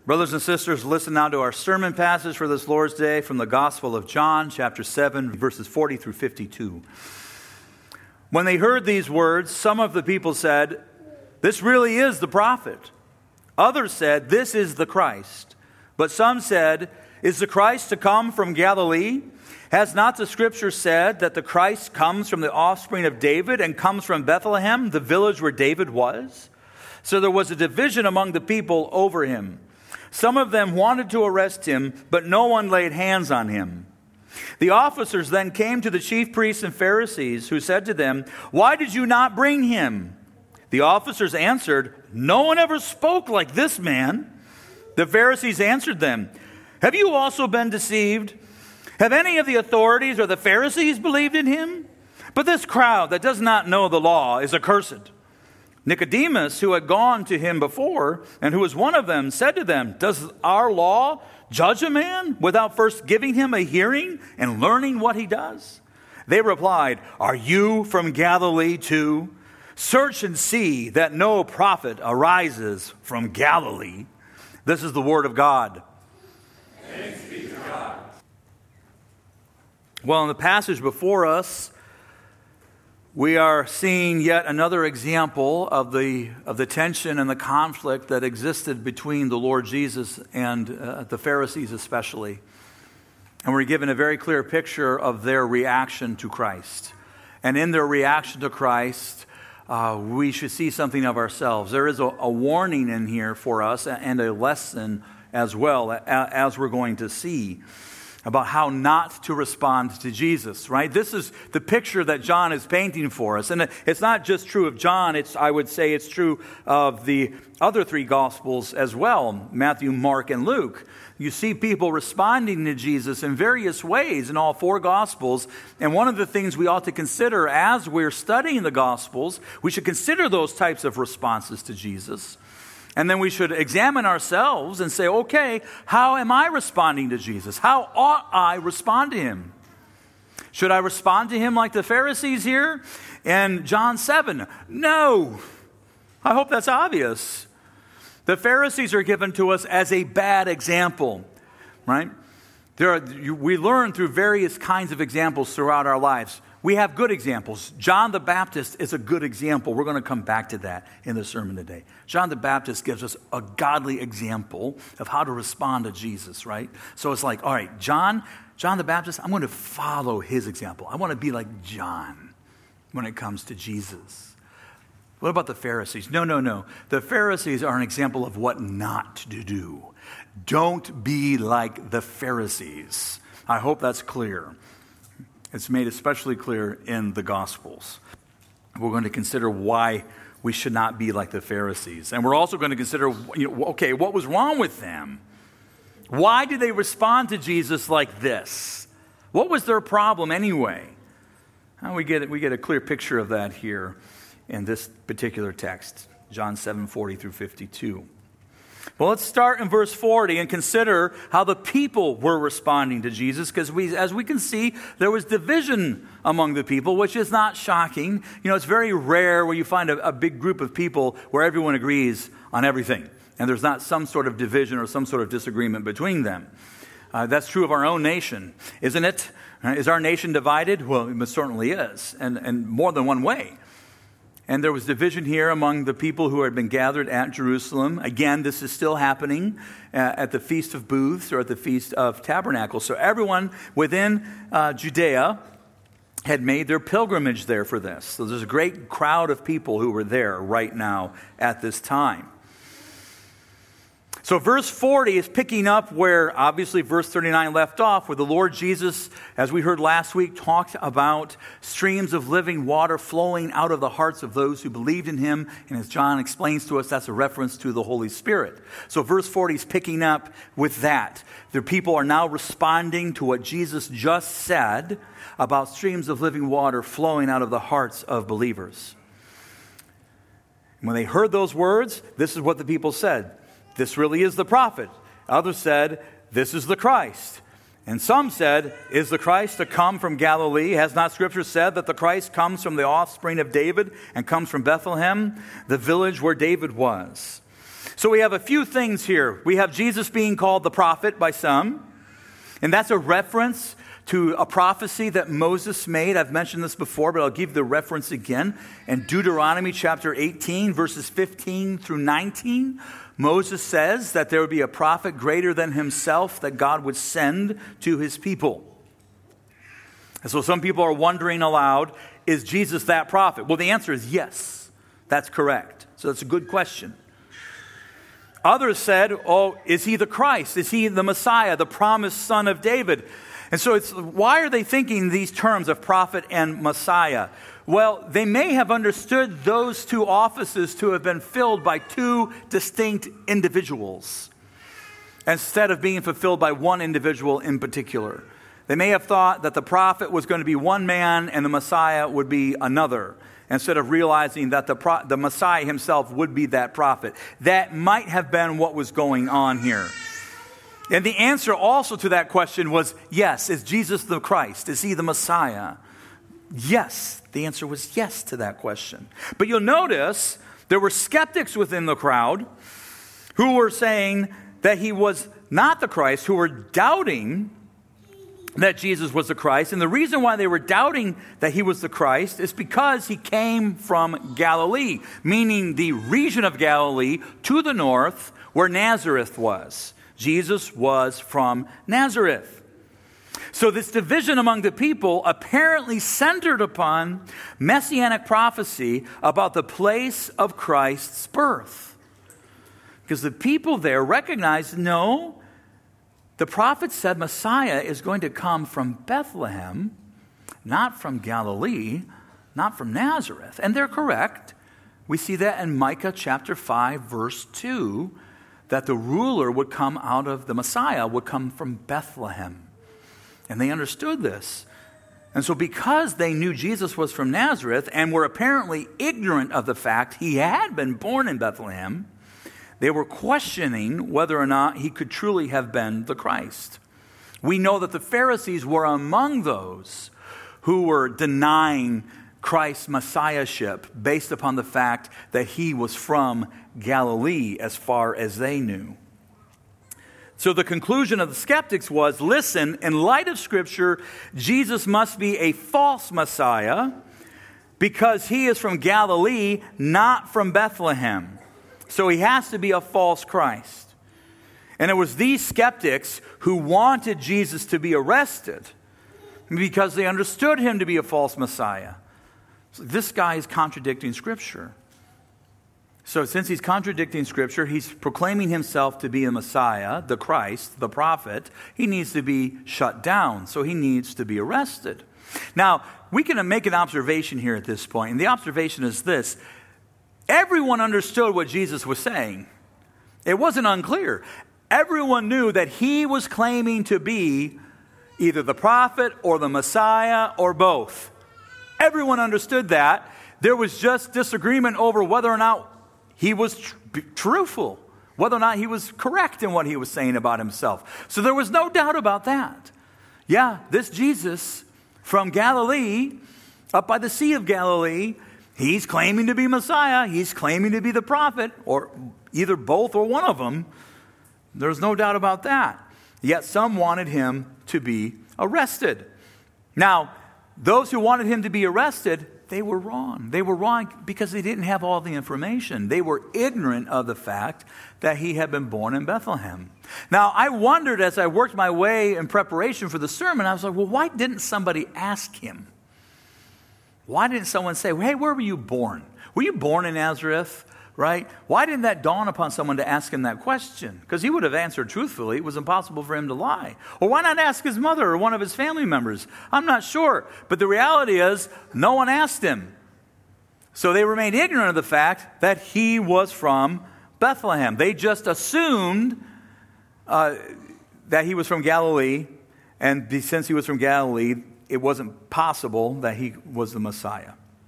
Brothers and sisters, listen now to our sermon passage for this Lord's Day from the Gospel of John, chapter 7, verses 40 through 52. When they heard these words, some of the people said, "This really is the prophet." Others said, "This is the Christ." But some said, "Is the Christ to come from Galilee? Has not the Scripture said that the Christ comes from the offspring of David and comes from Bethlehem, the village where David was?" So there was a division among the people over him. Some of them wanted to arrest him, but no one laid hands on him. The officers then came to the chief priests and Pharisees, who said to them, "Why did you not bring him?" The officers answered, "No one ever spoke like this man." The Pharisees answered them, "Have you also been deceived? Have any of the authorities or the Pharisees believed in him? But this crowd that does not know the law is accursed." Nicodemus, who had gone to him before, and who was one of them, said to them, "Does our law judge a man without first giving him a hearing and learning what he does?" They replied, "Are you from Galilee too? Search and see that no prophet arises from Galilee." This is the word of God. Thanks be to God. Well, in the passage before us, we are seeing yet another example of the tension and the conflict that existed between the Lord Jesus and the Pharisees especially. And we're given a very clear picture of their reaction to Christ. And in their reaction to Christ, we should see something of ourselves. There is a warning in here for us and a lesson as well, as we're going to see, about how not to respond to Jesus, right? This is the picture that John is painting for us. And it's not just true of John, I would say it's true of the other three Gospels as well, Matthew, Mark, and Luke. You see people responding to Jesus in various ways in all four Gospels. And one of the things we ought to consider as we're studying the Gospels, we should consider those types of responses to Jesus. And then we should examine ourselves and say, okay, how am I responding to Jesus? How ought I respond to him? Should I respond to him like the Pharisees here in John 7? No. I hope that's obvious. The Pharisees are given to us as a bad example, right? We learn through various kinds of examples throughout our lives. We have good examples. John the Baptist is a good example. We're going to come back to that in the sermon today. John the Baptist gives us a godly example of how to respond to Jesus, right? So it's like, all right, John the Baptist, I'm going to follow his example. I want to be like John when it comes to Jesus. What about the Pharisees? No. The Pharisees are an example of what not to do. Don't be like the Pharisees. I hope that's clear. It's made especially clear in the Gospels. We're going to consider why we should not be like the Pharisees. And we're also going to consider, what was wrong with them? Why did they respond to Jesus like this? What was their problem anyway? We get a clear picture of that here in this particular text, John 7, 40 through 52. Well, let's start in verse 40 and consider how the people were responding to Jesus, because as we can see, there was division among the people, which is not shocking. It's very rare where you find a big group of people where everyone agrees on everything, and there's not some sort of division or some sort of disagreement between them. That's true of our own nation, isn't it? Is our nation divided? Well, it certainly is, and more than one way. And there was division here among the people who had been gathered at Jerusalem. Again, this is still happening at the Feast of Booths or at the Feast of Tabernacles. So everyone within Judea had made their pilgrimage there for this. So there's a great crowd of people who were there right now at this time. So verse 40 is picking up where obviously verse 39 left off, where the Lord Jesus, as we heard last week, talked about streams of living water flowing out of the hearts of those who believed in him. And as John explains to us, that's a reference to the Holy Spirit. So verse 40 is picking up with that. The people are now responding to what Jesus just said about streams of living water flowing out of the hearts of believers. And when they heard those words, this is what the people said. This really is the prophet. Others said, this is the Christ. And some said, is the Christ to come from Galilee? Has not Scripture said that the Christ comes from the offspring of David and comes from Bethlehem, the village where David was? So we have a few things here. We have Jesus being called the prophet by some, and that's a reference to a prophecy that Moses made. I've mentioned this before, but I'll give the reference again. In Deuteronomy chapter 18, verses 15 through 19, Moses says that there would be a prophet greater than himself that God would send to his people. And so some people are wondering aloud, is Jesus that prophet? Well, the answer is yes. That's correct. So that's a good question. Others said, oh, is he the Christ? Is he the Messiah, the promised son of David? And so why are they thinking these terms of prophet and Messiah? Well, they may have understood those two offices to have been filled by two distinct individuals instead of being fulfilled by one individual in particular. They may have thought that the prophet was going to be one man and the Messiah would be another, instead of realizing that the Messiah himself would be that prophet. That might have been what was going on here. And the answer also to that question was yes. Is Jesus the Christ? Is he the Messiah? Yes. The answer was yes to that question. But you'll notice there were skeptics within the crowd who were saying that he was not the Christ, who were doubting that Jesus was the Christ. And the reason why they were doubting that he was the Christ is because he came from Galilee, meaning the region of Galilee to the north where Nazareth was. Jesus was from Nazareth. So this division among the people apparently centered upon messianic prophecy about the place of Christ's birth. Because the people there recognized, no, the prophet said Messiah is going to come from Bethlehem, not from Galilee, not from Nazareth. And they're correct. We see that in Micah chapter 5, verse 2, that the ruler would come out of, the Messiah would come from Bethlehem. And they understood this. And so because they knew Jesus was from Nazareth and were apparently ignorant of the fact he had been born in Bethlehem, they were questioning whether or not he could truly have been the Christ. We know that the Pharisees were among those who were denying Christ's messiahship based upon the fact that he was from Galilee as far as they knew. So the conclusion of the skeptics was, listen, in light of Scripture, Jesus must be a false Messiah because he is from Galilee, not from Bethlehem. So he has to be a false Christ. And it was these skeptics who wanted Jesus to be arrested because they understood him to be a false Messiah. So this guy is contradicting Scripture. So since he's contradicting Scripture, he's proclaiming himself to be a Messiah, the Christ, the prophet. He needs to be shut down, so he needs to be arrested. Now, we can make an observation here at this point, and the observation is this. Everyone understood what Jesus was saying. It wasn't unclear. Everyone knew that he was claiming to be either the prophet or the Messiah or both. Everyone understood that. There was just disagreement over whether or not he was truthful, whether or not he was correct in what he was saying about himself. So there was no doubt about that. Yeah, this Jesus from Galilee, up by the Sea of Galilee, he's claiming to be Messiah. He's claiming to be the prophet, or either both or one of them. There's no doubt about that. Yet some wanted him to be arrested. Now, those who wanted him to be arrested, they were wrong. They were wrong because they didn't have all the information. They were ignorant of the fact that he had been born in Bethlehem. Now, I wondered as I worked my way in preparation for the sermon, I was like, well, why didn't somebody ask him? Why didn't someone say, hey, where were you born? Were you born in Nazareth? Right? Why didn't that dawn upon someone to ask him that question? Because he would have answered truthfully. It was impossible for him to lie. Or why not ask his mother or one of his family members? I'm not sure. But the reality is, no one asked him. So they remained ignorant of the fact that he was from Bethlehem. They just assumed that he was from Galilee. And since he was from Galilee, it wasn't possible that he was the Messiah.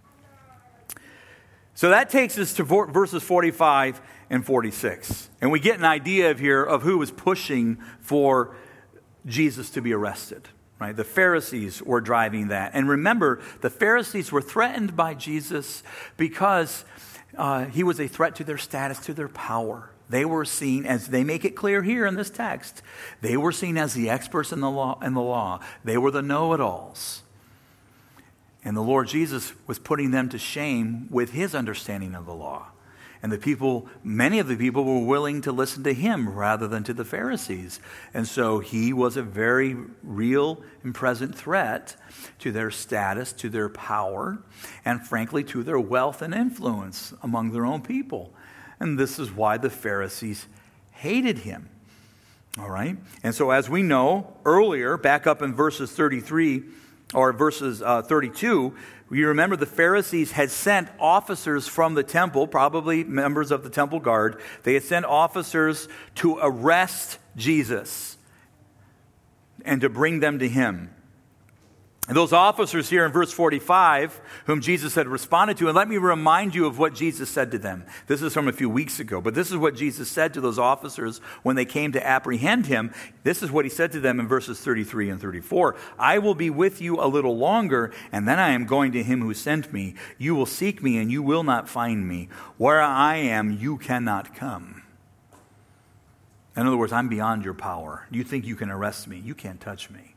So that takes us to verses 45 and 46. And we get an idea here of who was pushing for Jesus to be arrested. Right? The Pharisees were driving that. And remember, the Pharisees were threatened by Jesus because he was a threat to their status, to their power. They were seen, as they make it clear here in this text, they were seen as the experts in the law. They were the know-it-alls. And the Lord Jesus was putting them to shame with his understanding of the law. And many of the people were willing to listen to him rather than to the Pharisees. And so he was a very real and present threat to their status, to their power, and frankly to their wealth and influence among their own people. And this is why the Pharisees hated him. All right? And so as we know earlier, back up in verses 33 or verses 32, you remember the Pharisees had sent officers from the temple, probably members of the temple guard. They had sent officers to arrest Jesus and to bring them to him. And those officers here in verse 45, whom Jesus had responded to, and let me remind you of what Jesus said to them. This is from a few weeks ago, but this is what Jesus said to those officers when they came to apprehend him. This is what he said to them in verses 33 and 34. I will be with you a little longer, and then I am going to him who sent me. You will seek me, and you will not find me. Where I am, you cannot come. In other words, I'm beyond your power. You think you can arrest me. You can't touch me.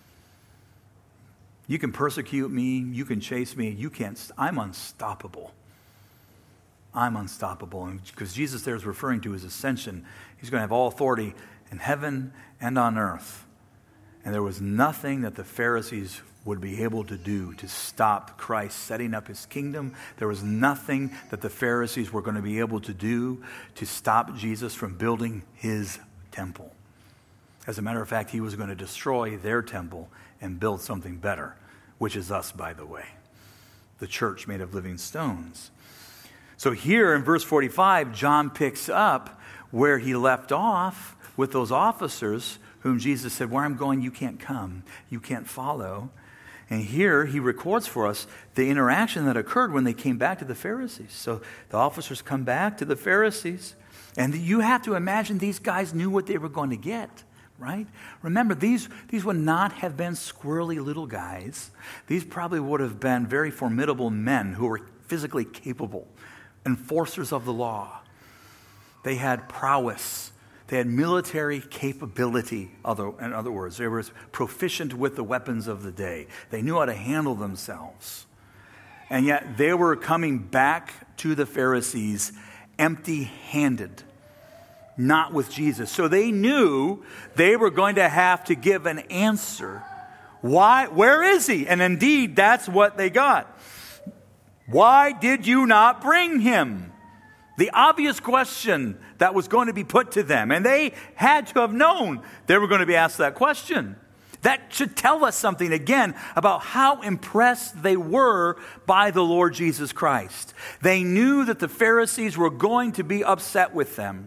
You can persecute me, you can chase me, I'm unstoppable. I'm unstoppable. And because Jesus there is referring to his ascension, he's going to have all authority in heaven and on earth. And there was nothing that the Pharisees would be able to do to stop Christ setting up his kingdom. There was nothing that the Pharisees were going to be able to do to stop Jesus from building his temple. As a matter of fact, he was going to destroy their temple and build something better, which is us, by the way, the church made of living stones. So here in verse 45, John picks up where he left off with those officers whom Jesus said, where I'm going, you can't come, you can't follow. And here he records for us the interaction that occurred when they came back to the Pharisees. So the officers come back to the Pharisees, and you have to imagine these guys knew what they were going to get. Right? Remember, these would not have been squirrely little guys. These probably would have been very formidable men who were physically capable, enforcers of the law. They had prowess. They had military capability, in other words. They were proficient with the weapons of the day. They knew how to handle themselves. And yet they were coming back to the Pharisees empty-handed. Not with Jesus. So they knew they were going to have to give an answer. Why? Where is he? And indeed, that's what they got. Why did you not bring him? The obvious question that was going to be put to them. And they had to have known they were going to be asked that question. That should tell us something, again, about how impressed they were by the Lord Jesus Christ. They knew that the Pharisees were going to be upset with them.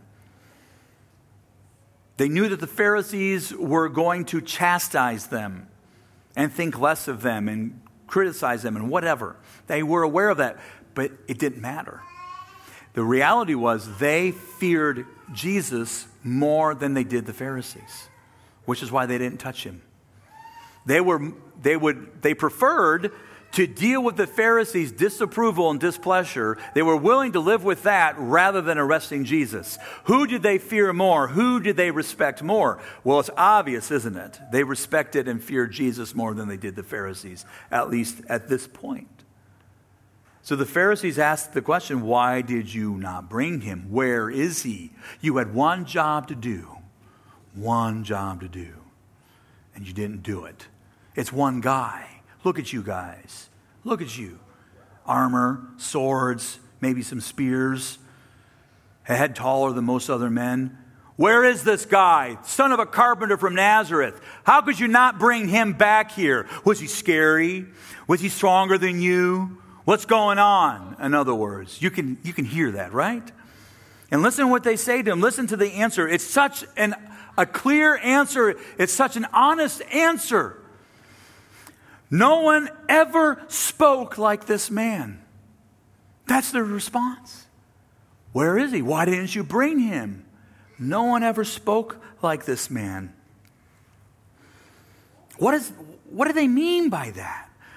They knew that the Pharisees were going to chastise them and think less of them and criticize them and whatever. They were aware of that, but it didn't matter. The reality was they feared Jesus more than they did the Pharisees, which is why they didn't touch him. They preferred to deal with the Pharisees' disapproval and displeasure. They were willing to live with that rather than arresting Jesus. Who did they fear more? Who did they respect more? Well, it's obvious, isn't it? They respected and feared Jesus more than they did the Pharisees, at least at this point. So the Pharisees asked the question, why did you not bring him? Where is he? You had one job to do, and you didn't do it. It's one guy. Look at you guys. Look at you. Armor, swords, maybe some spears. A head taller than most other men. Where is this guy, son of a carpenter from Nazareth? How could you not bring him back here? Was he scary? Was he stronger than you? What's going on? In other words, you can hear that, right? And listen to what they say to him. Listen to the answer. It's such a clear answer. It's such an honest answer. No one ever spoke like this man. That's their response. Where is he? Why didn't you bring him? No one ever spoke like this man. What do they mean by that?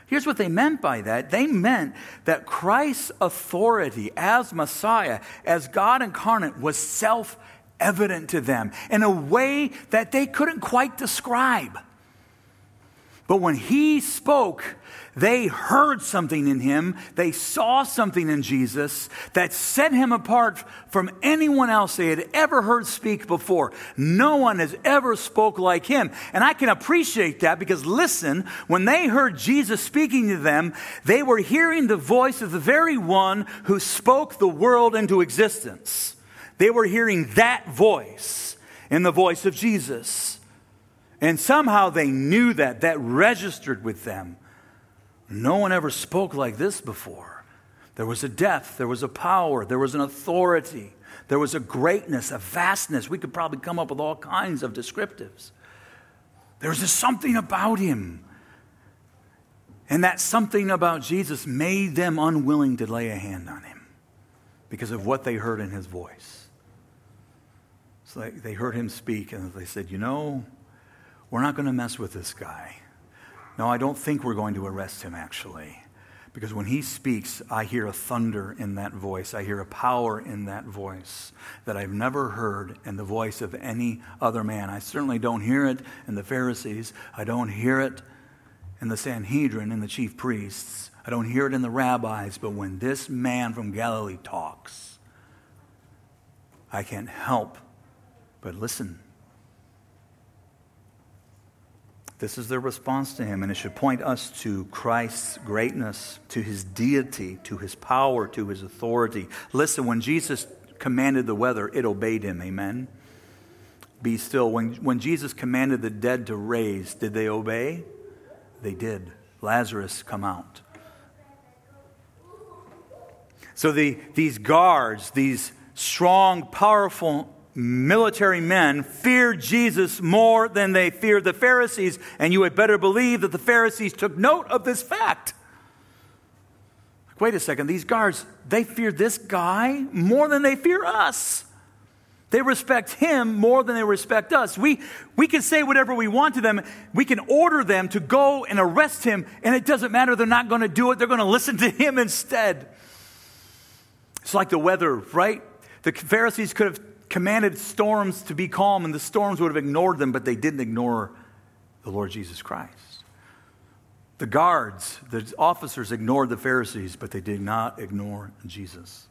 Here's what they meant by that. They meant that Christ's authority as Messiah, as God incarnate, was self-evident to them in a way that they couldn't quite describe. But when he spoke, they heard something in him. They saw something in Jesus that set him apart from anyone else they had ever heard speak before. No one has ever spoke like him. And I can appreciate that because listen, when they heard Jesus speaking to them, they were hearing the voice of the very one who spoke the world into existence. They were hearing that voice in the voice of Jesus. And somehow they knew that registered with them. No one ever spoke like this before. There was a depth, there was a power, there was an authority, there was a greatness, a vastness. We could probably come up with all kinds of descriptives. There was just something about him. And that something about Jesus made them unwilling to lay a hand on him because of what they heard in his voice. So they heard him speak and they said, we're not going to mess with this guy. No, I don't think we're going to arrest him, actually. Because when he speaks, I hear a thunder in that voice. I hear a power in that voice that I've never heard in the voice of any other man. I certainly don't hear it in the Pharisees. I don't hear it in the Sanhedrin and the chief priests. I don't hear it in the rabbis. But when this man from Galilee talks, I can't help but listen. This is their response to him, and it should point us to Christ's greatness, to his deity, to his power, to his authority. Listen, when Jesus commanded the weather, it obeyed him, amen? Be still. When Jesus commanded the dead to raise, did they obey? They did. Lazarus, come out. So these guards, these strong, powerful military men feared Jesus more than they feared the Pharisees, and you had better believe that the Pharisees took note of this fact. Wait a second, these guards, they fear this guy more than they fear us. They respect him more than they respect us. We can say whatever we want to them. We can order them to go and arrest him, and it doesn't matter. They're not going to do it. They're going to listen to him instead. It's like the weather, right? The Pharisees could have commanded storms to be calm, and the storms would have ignored them, but they didn't ignore the Lord Jesus Christ. The guards, the officers ignored the Pharisees, but they did not ignore Jesus.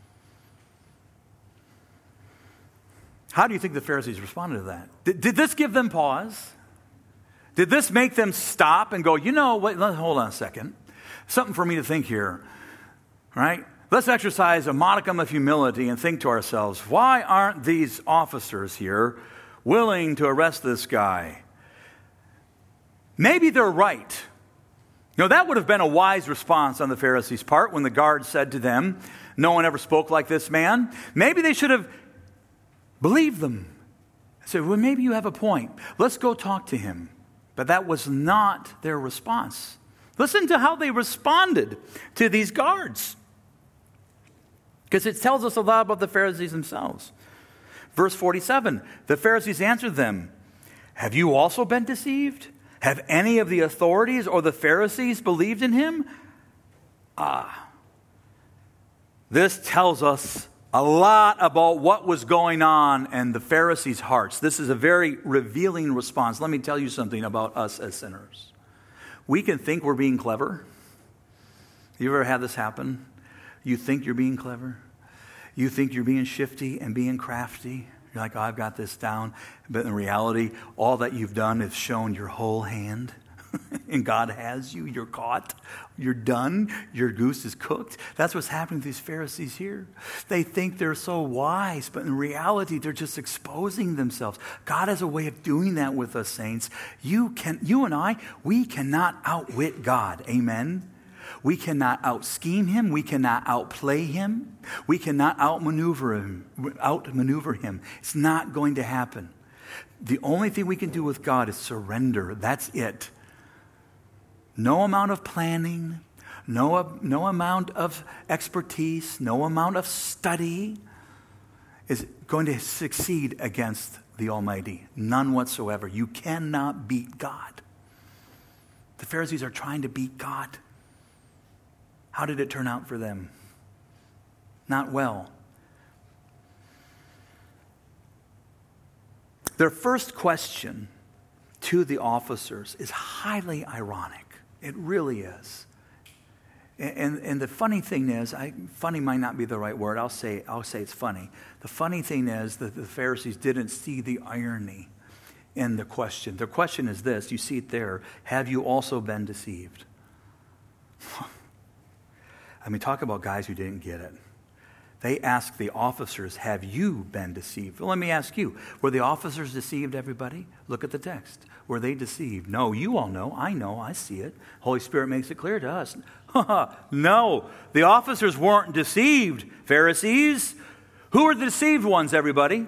How do you think the Pharisees responded to that? Did this give them pause? Did this make them stop and go, wait, hold on a second. Something for me to think here, right? Let's exercise a modicum of humility and think to ourselves, why aren't these officers here willing to arrest this guy? Maybe they're right. That would have been a wise response on the Pharisees' part when the guards said to them, no one ever spoke like this man. Maybe they should have believed them. I said, well, maybe you have a point. Let's go talk to him. But that was not their response. Listen to how they responded to these guards. Because it tells us a lot about the Pharisees themselves. Verse 47, the Pharisees answered them, have you also been deceived? Have any of the authorities or the Pharisees believed in him? This tells us a lot about what was going on in the Pharisees' hearts. This is a very revealing response. Let me tell you something about us as sinners. We can think we're being clever. You ever had this happen? You think you're being clever. You think you're being shifty and being crafty. You're like, I've got this down. But in reality, all that you've done is shown your whole hand. And God has you. You're caught. You're done. Your goose is cooked. That's what's happening to these Pharisees here. They think they're so wise, but in reality, they're just exposing themselves. God has a way of doing that with us, saints. You and I, we cannot outwit God. Amen? We cannot out-scheme him. We cannot outplay him. We cannot outmaneuver him. It's not going to happen. The only thing we can do with God is surrender. That's it. No amount of planning, no amount of expertise, no amount of study is going to succeed against the Almighty. None whatsoever. You cannot beat God. The Pharisees are trying to beat God. How did it turn out for them? Not well. Their first question to the officers is highly ironic. It really is. And the funny thing is, funny might not be the right word. I'll say it's funny. The funny thing is that the Pharisees didn't see the irony in the question. Their question is this, you see it there, have you also been deceived? I mean, talk about guys who didn't get it. They asked the officers, have you been deceived? Well, let me ask you, were the officers deceived, everybody? Look at the text. Were they deceived? No, you all know, I see it. Holy Spirit makes it clear to us. No, the officers weren't deceived. Pharisees, who are the deceived ones, everybody?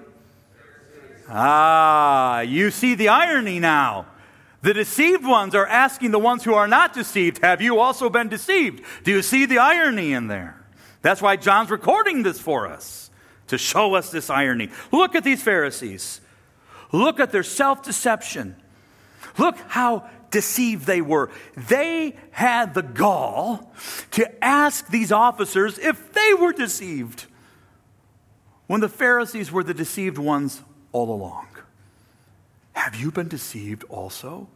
You see the irony now. The deceived ones are asking the ones who are not deceived, have you also been deceived? Do you see the irony in there? That's why John's recording this for us, to show us this irony. Look at these Pharisees. Look at their self-deception. Look how deceived they were. They had the gall to ask these officers if they were deceived, when the Pharisees were the deceived ones all along. Have you been deceived also?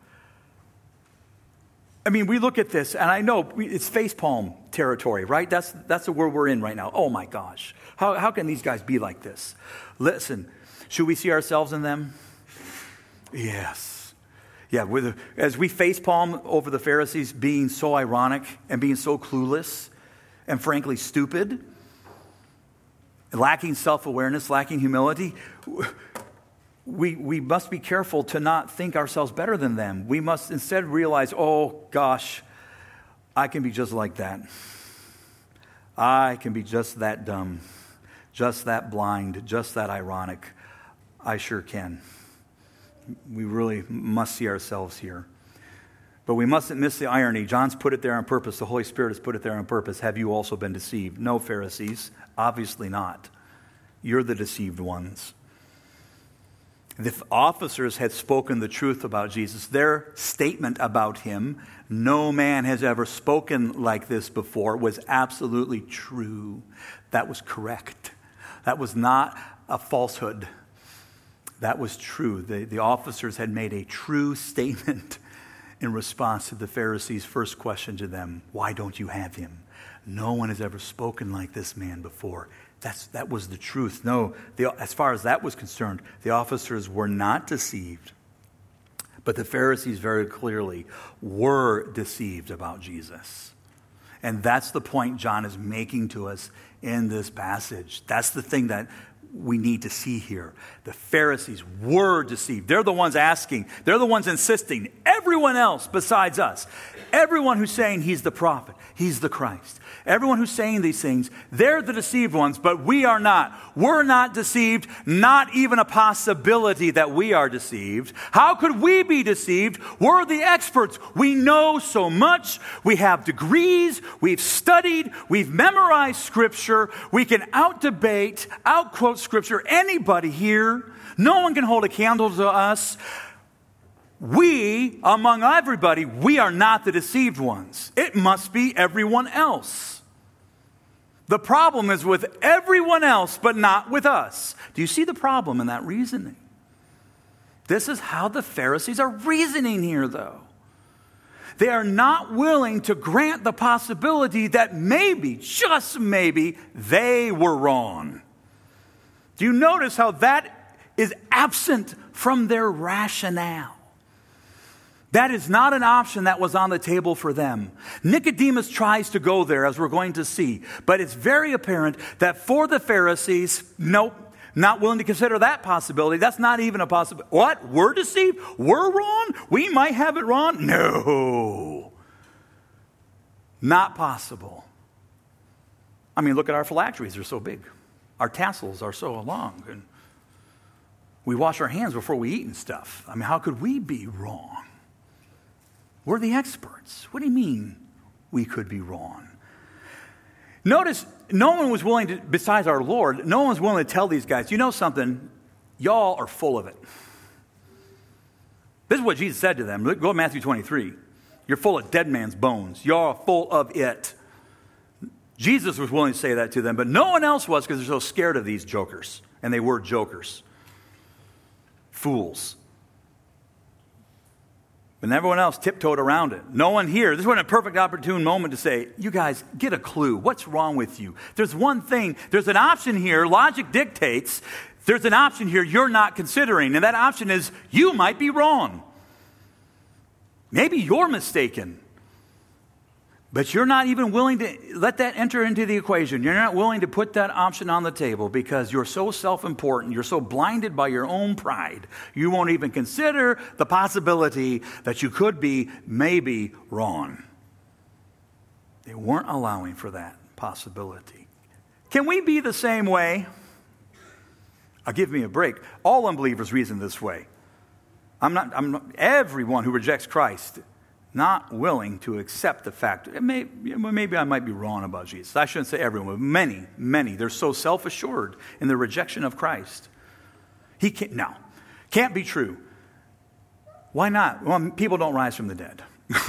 I mean, we look at this, and I know it's facepalm territory, right? That's where we're in right now. Oh, my gosh. How can these guys be like this? Listen, should we see ourselves in them? Yes. Yeah, as we facepalm over the Pharisees being so ironic and being so clueless and frankly stupid, lacking self-awareness, lacking humility, we must be careful to not think ourselves better than them. We must instead realize, oh gosh, I can be just like that. I can be just that dumb, just that blind, just that ironic. I sure can. We really must see ourselves here. But we mustn't miss the irony. John's put it there on purpose. The Holy Spirit has put it there on purpose. Have you also been deceived? No, Pharisees, obviously not. You're the deceived ones. The officers had spoken the truth about Jesus. Their statement about him, no man has ever spoken like this before, was absolutely true. That was correct. That was not a falsehood. That was true. The officers had made a true statement in response to the Pharisees' first question to them. Why don't you have him? No one has ever spoken like this man before. That was the truth. No, as far as that was concerned, the officers were not deceived. But the Pharisees very clearly were deceived about Jesus. And that's the point John is making to us in this passage. That's the thing that we need to see here. The Pharisees were deceived. They're the ones asking. They're the ones insisting. Everyone else besides us, everyone who's saying he's the prophet, he's the Christ, everyone who's saying these things, they're the deceived ones, but we are not. We're not deceived, not even a possibility that we are deceived. How could we be deceived? We're the experts. We know so much. We have degrees. We've studied. We've memorized Scripture. We can out-debate, out-quote Scripture. Anybody here, no one can hold a candle to us. We, among everybody, we are not the deceived ones. It must be everyone else. The problem is with everyone else, but not with us. Do you see the problem in that reasoning? This is how the Pharisees are reasoning here, though. They are not willing to grant the possibility that maybe, just maybe, they were wrong. Do you notice how that is absent from their rationale? That is not an option that was on the table for them. Nicodemus tries to go there, as we're going to see. But it's very apparent that for the Pharisees, nope, not willing to consider that possibility. That's not even a possibility. What? We're deceived? We're wrong? We might have it wrong? No. Not possible. I mean, look at our phylacteries. They're so big. Our tassels are so long. And we wash our hands before we eat and stuff. I mean, how could we be wrong? We're the experts. What do you mean we could be wrong? Notice, no one was willing to, besides our Lord, no one was willing to tell these guys, you know something, y'all are full of it. This is what Jesus said to them. Go to Matthew 23. You're full of dead man's bones. You're full of it. Jesus was willing to say that to them, but no one else was because they're so scared of these jokers. And they were jokers. Fools. But everyone else tiptoed around it. No one here. This wasn't a perfect opportune moment to say, you guys, get a clue. What's wrong with you? There's one thing. There's an option here. Logic dictates. There's an option here you're not considering. And that option is you might be wrong. Maybe you're mistaken. But you're not even willing to let that enter into the equation. You're not willing to put that option on the table because you're so self-important. You're so blinded by your own pride. You won't even consider the possibility that you could be maybe wrong. They weren't allowing for that possibility. Can we be the same way? Give me a break. All unbelievers reason this way. I'm not everyone who rejects Christ not willing to accept the fact. Maybe I might be wrong about Jesus. I shouldn't say everyone, but many. They're so self-assured in their rejection of Christ. Can't be true. Why not? Well, people don't rise from the dead.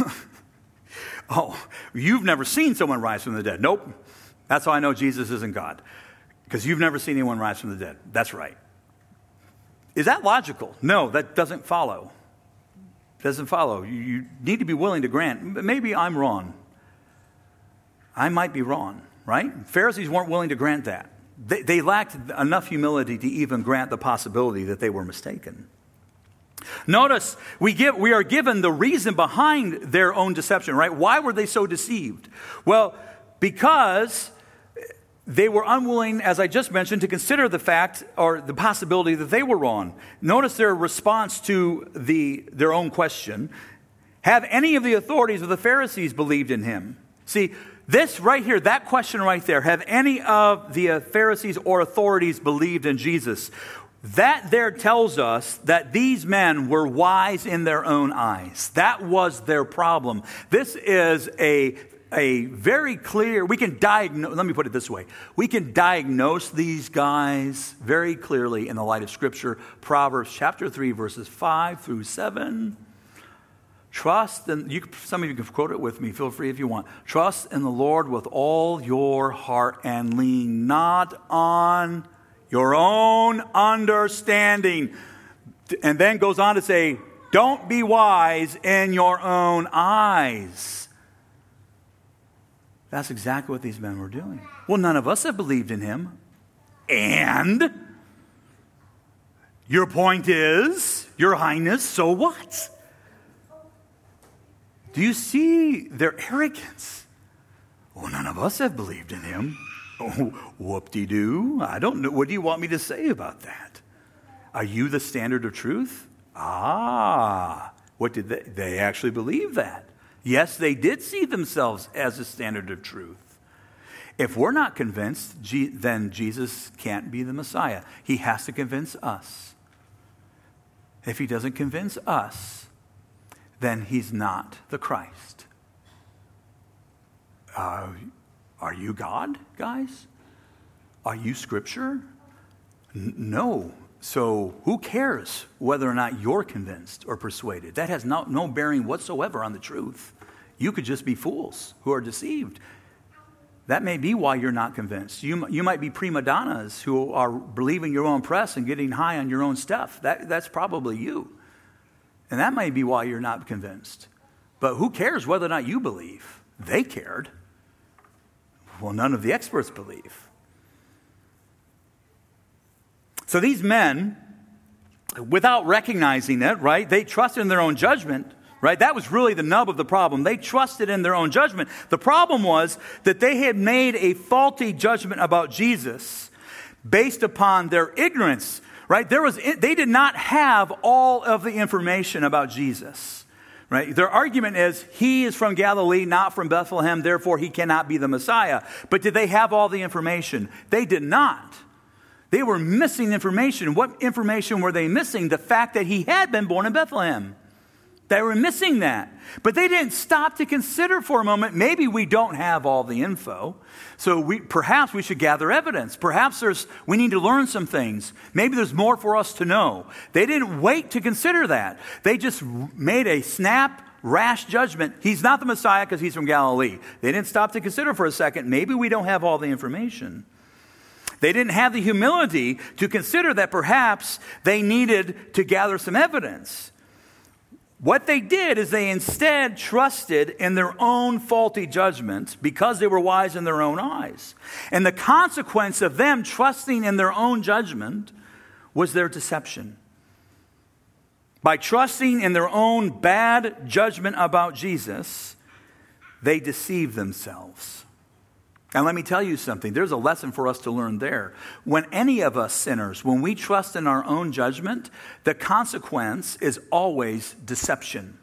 Oh, you've never seen someone rise from the dead. Nope. That's how I know Jesus isn't God. Because you've never seen anyone rise from the dead. That's right. Is that logical? No, that doesn't follow. Doesn't follow. You need to be willing to grant. Maybe I'm wrong. I might be wrong, right? Pharisees weren't willing to grant that. They lacked enough humility to even grant the possibility that they were mistaken. Notice, we are given the reason behind their own deception, right? Why were they so deceived? Well, because they were unwilling, as I just mentioned, to consider the fact or the possibility that they were wrong. Notice their response to their own question. Have any of the authorities of the Pharisees believed in him? See, this right here, that question right there, have any of the Pharisees or authorities believed in Jesus? That there tells us that these men were wise in their own eyes. That was their problem. This is a very clear, we can diagnose, let me put it this way. We can diagnose these guys very clearly in the light of Scripture. Proverbs chapter 3, verses 5 through 7. Trust, and some of you can quote it with me, feel free if you want. Trust in the Lord with all your heart and lean not on your own understanding. And then goes on to say, don't be wise in your own eyes. That's exactly what these men were doing. Well, none of us have believed in him. And your point is, Your Highness, so what? Do you see their arrogance? Well, none of us have believed in him. Oh, whoop-de-doo. I don't know. What do you want me to say about that? Are you the standard of truth? What did they actually believe that? Yes, they did see themselves as a standard of truth. If we're not convinced, then Jesus can't be the Messiah. He has to convince us. If he doesn't convince us, then he's not the Christ. Are you God, guys? Are you Scripture? No. So who cares whether or not you're convinced or persuaded? That has no bearing whatsoever on the truth. You could just be fools who are deceived. That may be why you're not convinced. You might be prima donnas who are believing your own press and getting high on your own stuff. That's probably you. And that may be why you're not convinced. But who cares whether or not you believe? They cared. Well, none of the experts believe. So these men, without recognizing it, right, they trusted in their own judgment, right? That was really the nub of the problem. They trusted in their own judgment. The problem was that they had made a faulty judgment about Jesus based upon their ignorance, right? They did not have all of the information about Jesus, right? Their argument is he is from Galilee, not from Bethlehem, therefore he cannot be the Messiah. But did they have all the information? They did not. They were missing information. What information were they missing? The fact that he had been born in Bethlehem. They were missing that. But they didn't stop to consider for a moment, maybe we don't have all the info. So perhaps we should gather evidence. Perhaps we need to learn some things. Maybe there's more for us to know. They didn't wait to consider that. They just made a snap rash judgment. He's not the Messiah because he's from Galilee. They didn't stop to consider for a second, maybe we don't have all the information. They didn't have the humility to consider that perhaps they needed to gather some evidence. What they did is they instead trusted in their own faulty judgment because they were wise in their own eyes. And the consequence of them trusting in their own judgment was their deception. By trusting in their own bad judgment about Jesus, they deceived themselves. And let me tell you something. There's a lesson for us to learn there. When any of us sinners, when we trust in our own judgment, the consequence is always deception.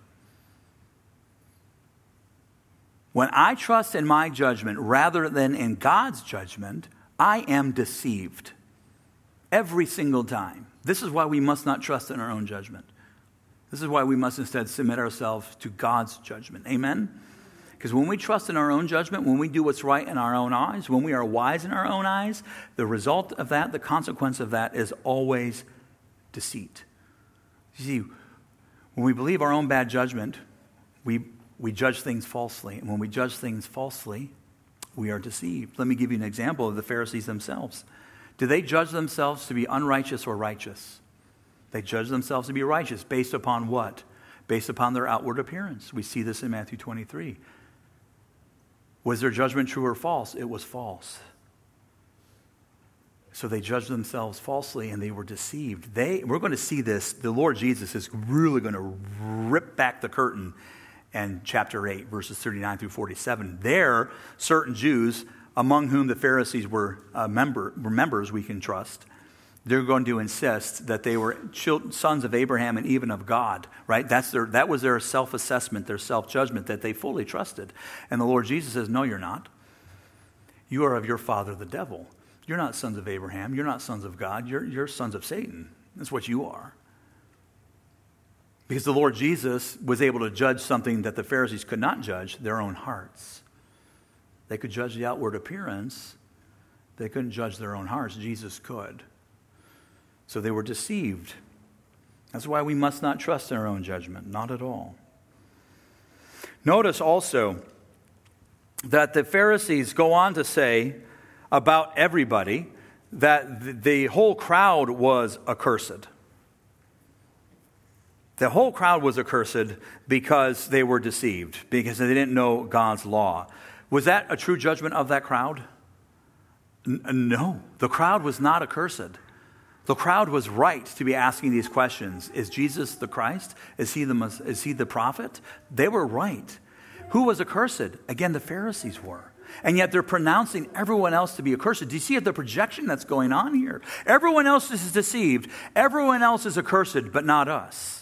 When I trust in my judgment rather than in God's judgment, I am deceived. Every single time. This is why we must not trust in our own judgment. This is why we must instead submit ourselves to God's judgment. Amen? Because when we trust in our own judgment, when we do what's right in our own eyes, when we are wise in our own eyes, the result of that, the consequence of that is always deceit. You see, when we believe our own bad judgment, we judge things falsely. And when we judge things falsely, we are deceived. Let me give you an example of the Pharisees themselves. Do they judge themselves to be unrighteous or righteous? They judge themselves to be righteous based upon what? Based upon their outward appearance. We see this in Matthew 23. Was their judgment true or false? It was false. So they judged themselves falsely and they were deceived. We're going to see this. The Lord Jesus is really going to rip back the curtain in chapter 8, verses 39 through 47. There, certain Jews, among whom the Pharisees were members we can trust, they're going to insist that they were sons of Abraham and even of God, right? That was their self-assessment, their self-judgment that they fully trusted. And the Lord Jesus says, no, you're not. You are of your father, the devil. You're not sons of Abraham. You're not sons of God. You're sons of Satan. That's what you are. Because the Lord Jesus was able to judge something that the Pharisees could not judge, their own hearts. They could judge the outward appearance. They couldn't judge their own hearts. Jesus could. So they were deceived. That's why we must not trust in our own judgment. Not at all. Notice also that the Pharisees go on to say about everybody that the whole crowd was accursed. The whole crowd was accursed because they were deceived, because they didn't know God's law. Was that a true judgment of that crowd? No. The crowd was not accursed. The crowd was right to be asking these questions. Is Jesus the Christ? Is he the prophet? They were right. Who was accursed? Again, the Pharisees were. And yet they're pronouncing everyone else to be accursed. Do you see the projection that's going on here? Everyone else is deceived. Everyone else is accursed, but not us.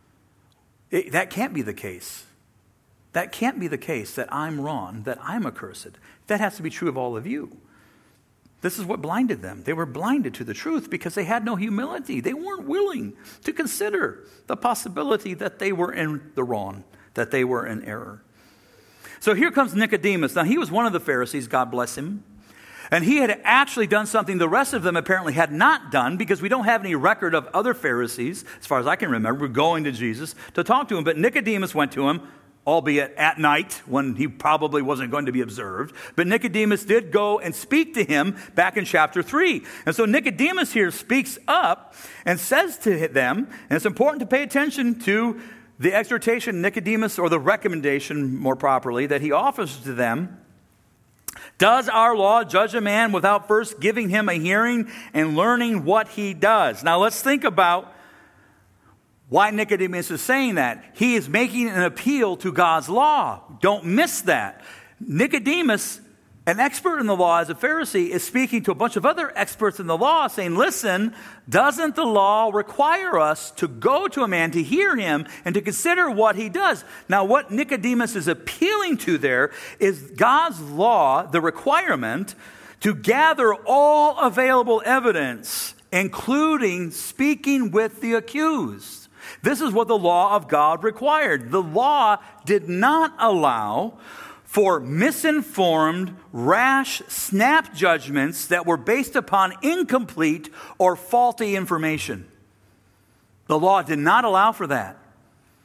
That can't be the case. That can't be the case that I'm wrong, that I'm accursed. That has to be true of all of you. This is what blinded them. They were blinded to the truth because they had no humility. They weren't willing to consider the possibility that they were in the wrong, that they were in error. So here comes Nicodemus. Now, he was one of the Pharisees, God bless him. And he had actually done something the rest of them apparently had not done, because we don't have any record of other Pharisees, as far as I can remember, going to Jesus to talk to him. But Nicodemus went to him, albeit at night when he probably wasn't going to be observed. But Nicodemus did go and speak to him back in chapter 3. And so Nicodemus here speaks up and says to them, and it's important to pay attention to the exhortation Nicodemus, or the recommendation more properly, that he offers to them. Does our law judge a man without first giving him a hearing and learning what he does? Now let's think about why Nicodemus is saying that. He is making an appeal to God's law. Don't miss that. Nicodemus, an expert in the law as a Pharisee, is speaking to a bunch of other experts in the law, saying, listen, doesn't the law require us to go to a man to hear him and to consider what he does? Now, what Nicodemus is appealing to there is God's law, the requirement to gather all available evidence, including speaking with the accused. This is what the law of God required. The law did not allow for misinformed, rash, snap judgments that were based upon incomplete or faulty information. The law did not allow for that.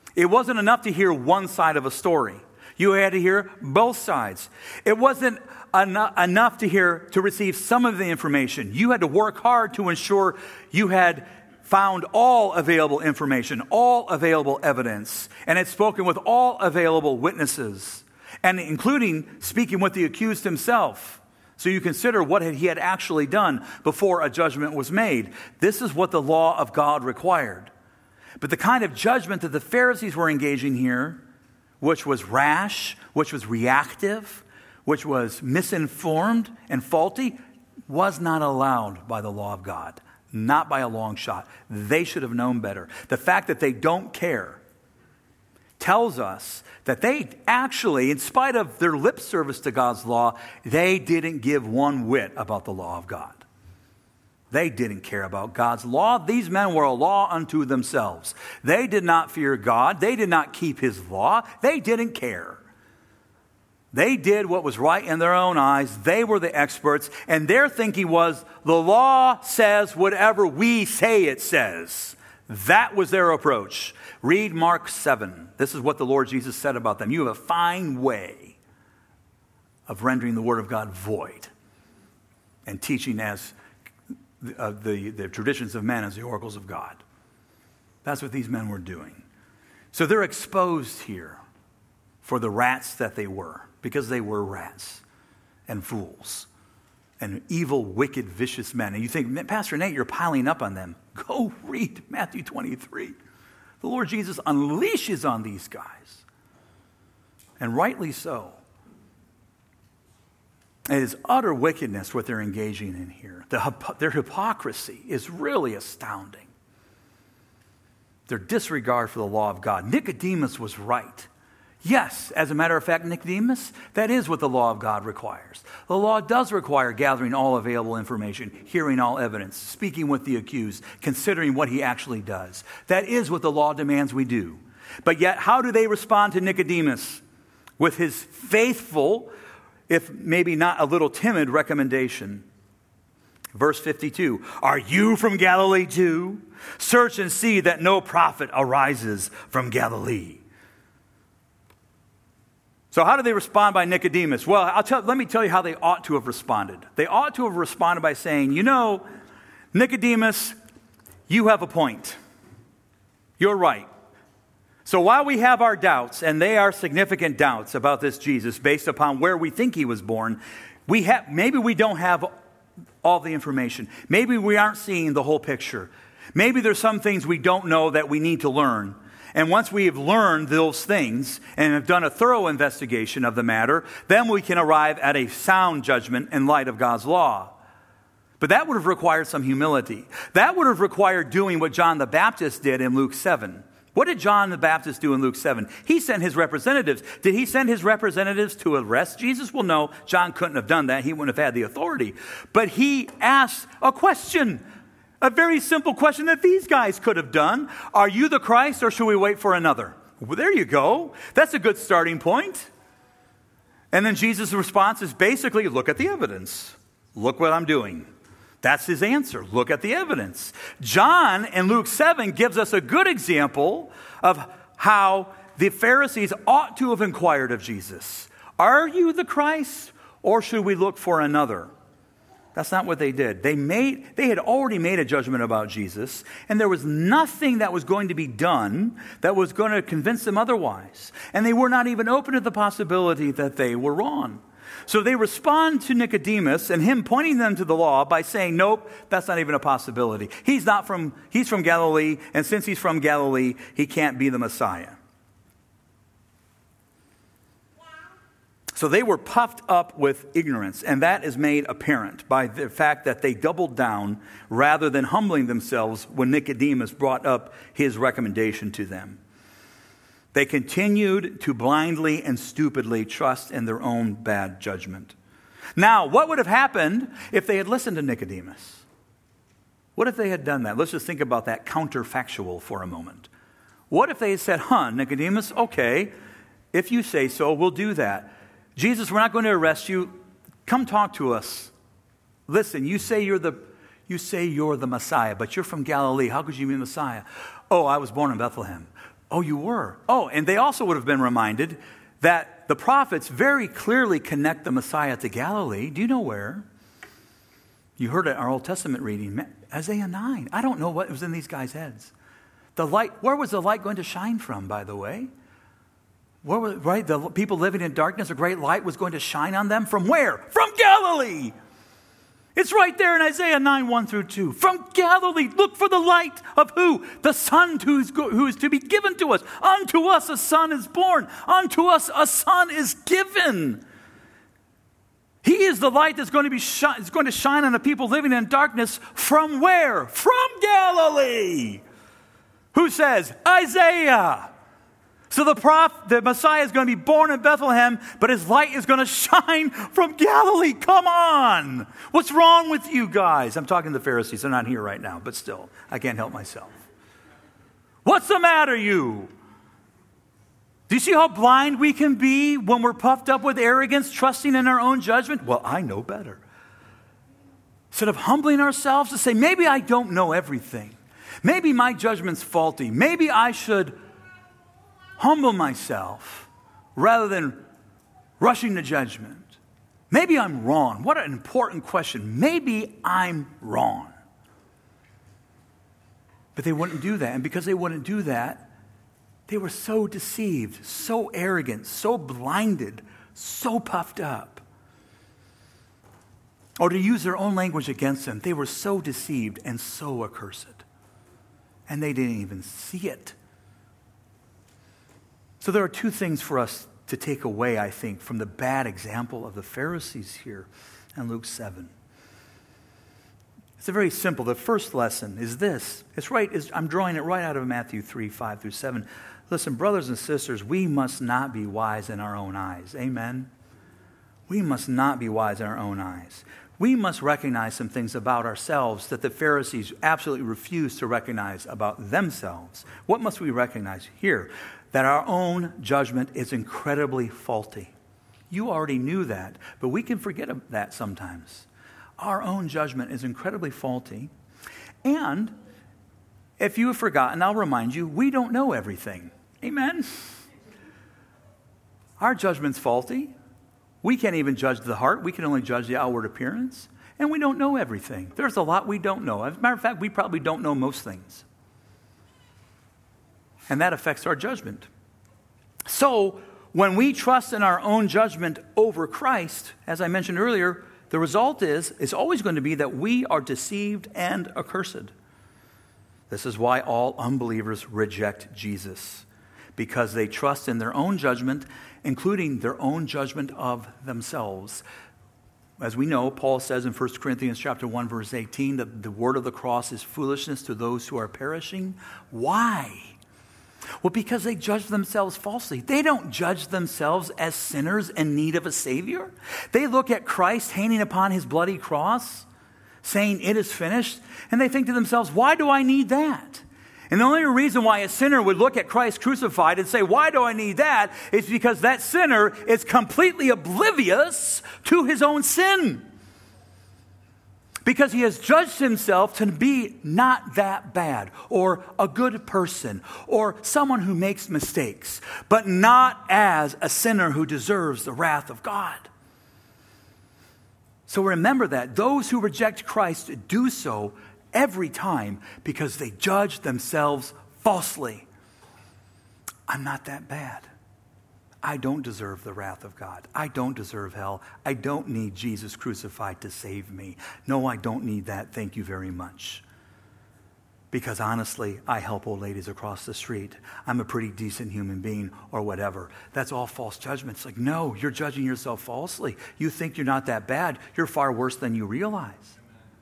It wasn't enough to hear one side of a story. You had to hear both sides. It wasn't enough to receive some of the information. You had to work hard to ensure you had found all available information, all available evidence, and had spoken with all available witnesses, and including speaking with the accused himself. So you consider what he had actually done before a judgment was made. This is what the law of God required. But the kind of judgment that the Pharisees were engaging here, which was rash, which was reactive, which was misinformed and faulty, was not allowed by the law of God. Not by a long shot. They should have known better. The fact that they don't care tells us that they actually, in spite of their lip service to God's law, they didn't give one whit about the law of God. They didn't care about God's law. These men were a law unto themselves. They did not fear God. They did not keep his law. They didn't care. They did what was right in their own eyes. They were the experts. And their thinking was, the law says whatever we say it says. That was their approach. Read Mark 7. This is what the Lord Jesus said about them. You have a fine way of rendering the word of God void and teaching as the traditions of men as the oracles of God. That's what these men were doing. So they're exposed here for the rats that they were, because they were rats and fools and evil, wicked, vicious men. And you think, Pastor Nate, you're piling up on them. Go read Matthew 23. The Lord Jesus unleashes on these guys, and rightly so. It is utter wickedness what they're engaging in here. Their hypocrisy is really astounding. Their disregard for the law of God. Nicodemus was right. Yes, as a matter of fact, Nicodemus, that is what the law of God requires. The law does require gathering all available information, hearing all evidence, speaking with the accused, considering what he actually does. That is what the law demands we do. But yet, how do they respond to Nicodemus? With his faithful, if maybe not a little timid, recommendation. Verse 52, are you from Galilee too? Search and see that no prophet arises from Galilee. So how do they respond by Nicodemus? Well, let me tell you how they ought to have responded. They ought to have responded by saying, Nicodemus, you have a point. You're right. So while we have our doubts, and they are significant doubts about this Jesus based upon where we think he was born, maybe we don't have all the information. Maybe we aren't seeing the whole picture. Maybe there's some things we don't know that we need to learn. And once we have learned those things and have done a thorough investigation of the matter, then we can arrive at a sound judgment in light of God's law. But that would have required some humility. That would have required doing what John the Baptist did in Luke 7. What did John the Baptist do in Luke 7? He sent his representatives. Did he send his representatives to arrest Jesus? Well, no, John couldn't have done that. He wouldn't have had the authority. But he asked a question. A very simple question that these guys could have done. Are you the Christ, or should we wait for another? Well, there you go. That's a good starting point. And then Jesus' response is basically, look at the evidence. Look what I'm doing. That's his answer. Look at the evidence. John in Luke 7 gives us a good example of how the Pharisees ought to have inquired of Jesus. Are you the Christ, or should we look for another? That's not what they did. They had already made a judgment about Jesus, and there was nothing that was going to be done that was going to convince them otherwise. And they were not even open to the possibility that they were wrong. So they respond to Nicodemus and him pointing them to the law by saying, nope, that's not even a possibility. He's from Galilee, and since he's from Galilee, he can't be the Messiah. So they were puffed up with ignorance, and that is made apparent by the fact that they doubled down rather than humbling themselves when Nicodemus brought up his recommendation to them. They continued to blindly and stupidly trust in their own bad judgment. Now, what would have happened if they had listened to Nicodemus? What if they had done that? Let's just think about that counterfactual for a moment. What if they had said, Nicodemus, okay, if you say so, we'll do that. Jesus, we're not going to arrest you. Come talk to us. Listen, you say you're the Messiah, but you're from Galilee. How could you be the Messiah? Oh, I was born in Bethlehem. Oh, you were. Oh, and they also would have been reminded that the prophets very clearly connect the Messiah to Galilee. Do you know where? You heard it in our Old Testament reading, Isaiah 9. I don't know what was in these guys' heads. The light, where was the light going to shine from, by the way? Right? The people living in darkness, a great light was going to shine on them. From where? From Galilee. It's right there in Isaiah 9, 1 through 2. From Galilee, look for the light of who? The Son who is to be given to us. Unto us a son is born. Unto us a son is given. He is the light that's going to shine on the people living in darkness. From where? From Galilee. Who says? Isaiah. So the Messiah is going to be born in Bethlehem, but his light is going to shine from Galilee. Come on. What's wrong with you guys? I'm talking to the Pharisees. They're not here right now, but still, I can't help myself. What's the matter, you? Do you see how blind we can be when we're puffed up with arrogance, trusting in our own judgment? Well, I know better. Instead of humbling ourselves to say, maybe I don't know everything. Maybe my judgment's faulty. Maybe I should humble myself rather than rushing to judgment. Maybe I'm wrong. What an important question. Maybe I'm wrong. But they wouldn't do that. And because they wouldn't do that, they were so deceived, so arrogant, so blinded, so puffed up. Or to use their own language against them, they were so deceived and so accursed. And they didn't even see it. So there are two things for us to take away, I think, from the bad example of the Pharisees here in Luke 7. It's very simple. The first lesson is this. I'm drawing it right out of Matthew 3, 5 through 7. Listen, brothers and sisters, we must not be wise in our own eyes. Amen? We must not be wise in our own eyes. We must recognize some things about ourselves that the Pharisees absolutely refused to recognize about themselves. What must we recognize here? That our own judgment is incredibly faulty. You already knew that, but we can forget that sometimes. Our own judgment is incredibly faulty. And if you have forgotten, I'll remind you, we don't know everything. Amen? Our judgment's faulty. We can't even judge the heart. We can only judge the outward appearance. And we don't know everything. There's a lot we don't know. As a matter of fact, we probably don't know most things. And that affects our judgment. So, when we trust in our own judgment over Christ, as I mentioned earlier, the result is always going to be that we are deceived and accursed. This is why all unbelievers reject Jesus, because they trust in their own judgment, including their own judgment of themselves. As we know, Paul says in 1 Corinthians chapter 1, verse 18, that the word of the cross is foolishness to those who are perishing. Why? Well, because they judge themselves falsely. They don't judge themselves as sinners in need of a Savior. They look at Christ hanging upon his bloody cross, saying, "It is finished," and they think to themselves, why do I need that? And the only reason why a sinner would look at Christ crucified and say, why do I need that? Is because that sinner is completely oblivious to his own sin. Because he has judged himself to be not that bad, or a good person, or someone who makes mistakes, but not as a sinner who deserves the wrath of God. So remember that. Those who reject Christ do so every time because they judge themselves falsely. I'm not that bad. I don't deserve the wrath of God. I don't deserve hell. I don't need Jesus crucified to save me. No, I don't need that. Thank you very much. Because honestly, I help old ladies across the street. I'm a pretty decent human being or whatever. That's all false judgments. Like, no, you're judging yourself falsely. You think you're not that bad. You're far worse than you realize.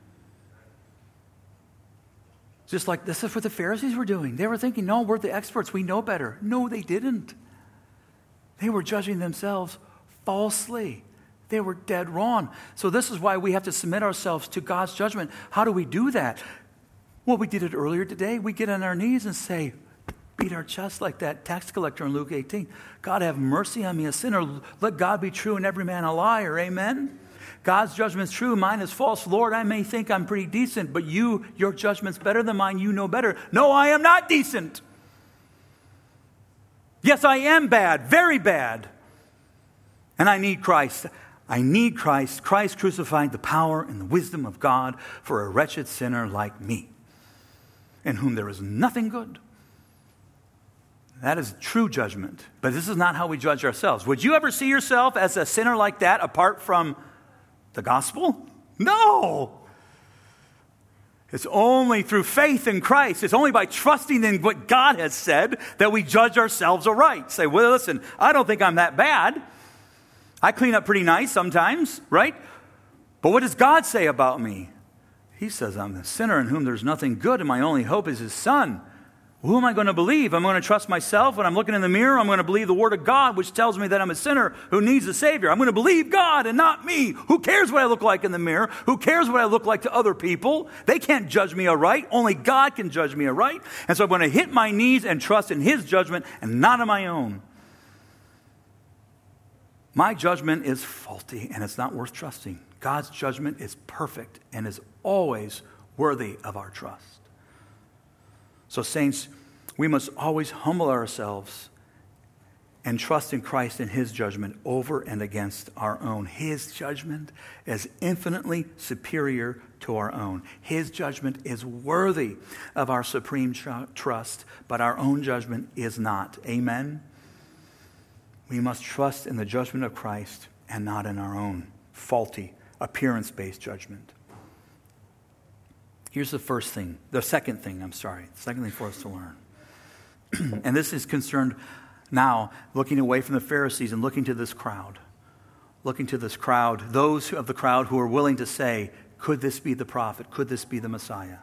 Just like this is what the Pharisees were doing. They were thinking, no, we're the experts. We know better. No, they didn't. They were judging themselves falsely. They were dead wrong. So this is why we have to submit ourselves to God's judgment. How do we do that? Well, we did it earlier today. We get on our knees and say, beat our chest like that tax collector in Luke 18. God, have mercy on me, a sinner. Let God be true and every man a liar. Amen? God's judgment's true. Mine is false. Lord, I may think I'm pretty decent, but your judgment's better than mine. You know better. No, I am not decent. Yes, I am bad, very bad. And I need Christ. I need Christ. Christ crucified the power and the wisdom of God for a wretched sinner like me, in whom there is nothing good. That is true judgment. But this is not how we judge ourselves. Would you ever see yourself as a sinner like that apart from the gospel? No. It's only through faith in Christ. It's only by trusting in what God has said that we judge ourselves aright. Say, well, listen, I don't think I'm that bad. I clean up pretty nice sometimes, right? But what does God say about me? He says, I'm a sinner in whom there's nothing good, and my only hope is his Son. Who am I going to believe? I'm going to trust myself. When I'm looking in the mirror, I'm going to believe the Word of God, which tells me that I'm a sinner who needs a Savior. I'm going to believe God and not me. Who cares what I look like in the mirror? Who cares what I look like to other people? They can't judge me aright. Only God can judge me aright. And so I'm going to hit my knees and trust in his judgment and not in my own. My judgment is faulty and it's not worth trusting. God's judgment is perfect and is always worthy of our trust. So, saints, we must always humble ourselves and trust in Christ and his judgment over and against our own. His judgment is infinitely superior to our own. His judgment is worthy of our supreme trust, but our own judgment is not. Amen? We must trust in the judgment of Christ and not in our own faulty, appearance-based judgment. Here's the second thing for us to learn. And this is concerned now, looking away from the Pharisees and looking to this crowd. Those of the crowd who are willing to say, could this be the prophet? Could this be the Messiah?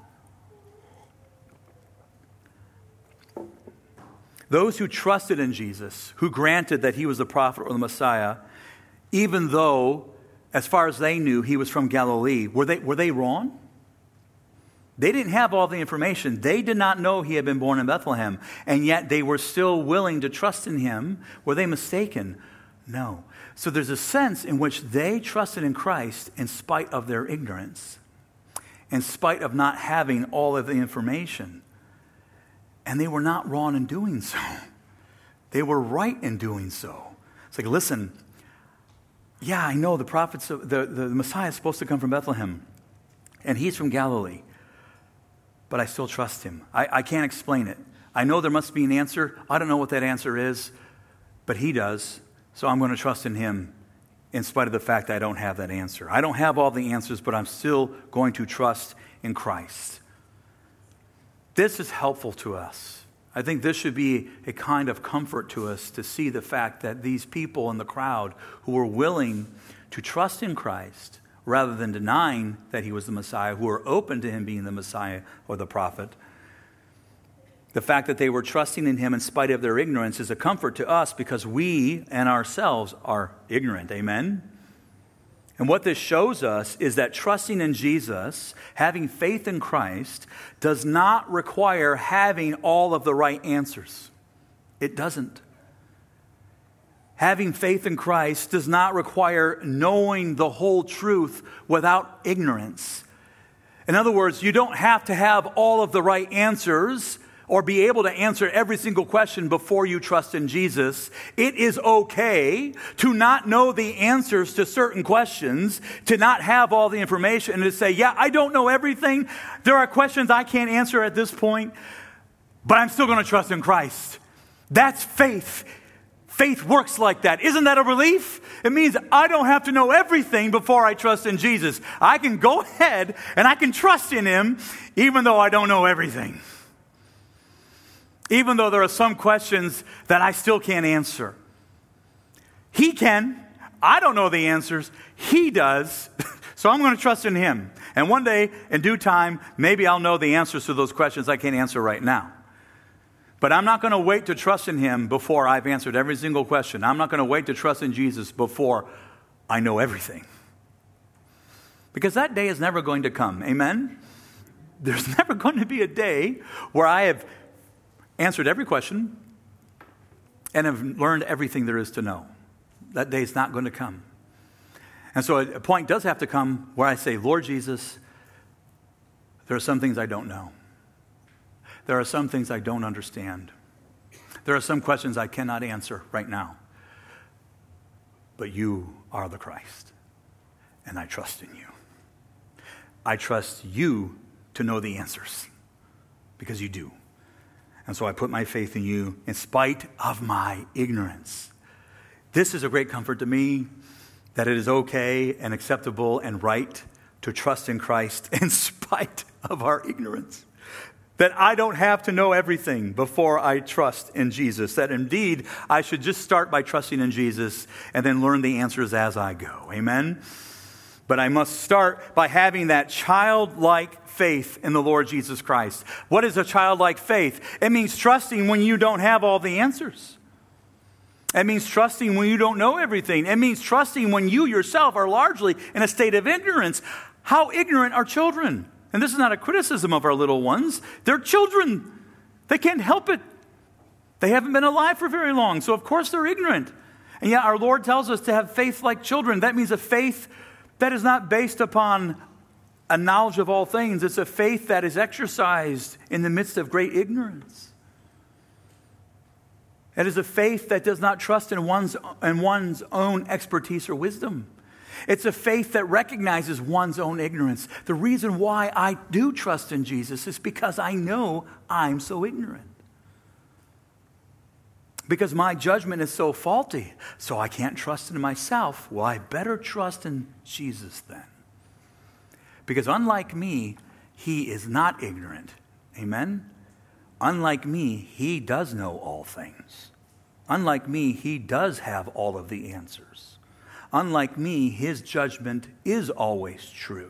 Those who trusted in Jesus, who granted that he was the prophet or the Messiah, even though, as far as they knew, he was from Galilee, were they wrong? They didn't have all the information. They did not know he had been born in Bethlehem, and yet they were still willing to trust in him. Were they mistaken? No. So there's a sense in which they trusted in Christ in spite of their ignorance, in spite of not having all of the information. And they were not wrong in doing so. They were right in doing so. It's like, listen, yeah, I know the prophets, the Messiah is supposed to come from Bethlehem, and he's from Galilee. But I still trust him. I can't explain it. I know there must be an answer. I don't know what that answer is, but he does. So I'm going to trust in him in spite of the fact that I don't have that answer. I don't have all the answers, but I'm still going to trust in Christ. This is helpful to us. I think this should be a kind of comfort to us to see the fact that these people in the crowd who were willing to trust in Christ rather than denying that he was the Messiah, who were open to him being the Messiah or the prophet. The fact that they were trusting in him in spite of their ignorance is a comfort to us because we and ourselves are ignorant. Amen? And what this shows us is that trusting in Jesus, having faith in Christ, does not require having all of the right answers. It doesn't. Having faith in Christ does not require knowing the whole truth without ignorance. In other words, you don't have to have all of the right answers or be able to answer every single question before you trust in Jesus. It is okay to not know the answers to certain questions, to not have all the information, and to say, yeah, I don't know everything. There are questions I can't answer at this point, but I'm still going to trust in Christ. That's faith. Faith works like that. Isn't that a relief? It means I don't have to know everything before I trust in Jesus. I can go ahead and I can trust in him even though I don't know everything. Even though there are some questions that I still can't answer. He can. I don't know the answers. He does. So I'm going to trust in him. And one day, in due time, maybe I'll know the answers to those questions I can't answer right now. But I'm not going to wait to trust in him before I've answered every single question. I'm not going to wait to trust in Jesus before I know everything. Because that day is never going to come. Amen? There's never going to be a day where I have answered every question and have learned everything there is to know. That day is not going to come. And so a point does have to come where I say, Lord Jesus, there are some things I don't know. There are some things I don't understand. There are some questions I cannot answer right now. But you are the Christ, and I trust in you. I trust you to know the answers, because you do. And so I put my faith in you in spite of my ignorance. This is a great comfort to me, that it is okay and acceptable and right to trust in Christ in spite of our ignorance. That I don't have to know everything before I trust in Jesus. That indeed, I should just start by trusting in Jesus and then learn the answers as I go. Amen? But I must start by having that childlike faith in the Lord Jesus Christ. What is a childlike faith? It means trusting when you don't have all the answers. It means trusting when you don't know everything. It means trusting when you yourself are largely in a state of ignorance. How ignorant are children? And this is not a criticism of our little ones. They're children. They can't help it. They haven't been alive for very long, so of course they're ignorant. And yet our Lord tells us to have faith like children. That means a faith that is not based upon a knowledge of all things. It's a faith that is exercised in the midst of great ignorance. It is a faith that does not trust in one's own expertise or wisdom. It's a faith that recognizes one's own ignorance. The reason why I do trust in Jesus is because I know I'm so ignorant. Because my judgment is so faulty, so I can't trust in myself. Well, I better trust in Jesus then. Because unlike me, he is not ignorant. Amen? Unlike me, he does know all things. Unlike me, he does have all of the answers. Unlike me, his judgment is always true.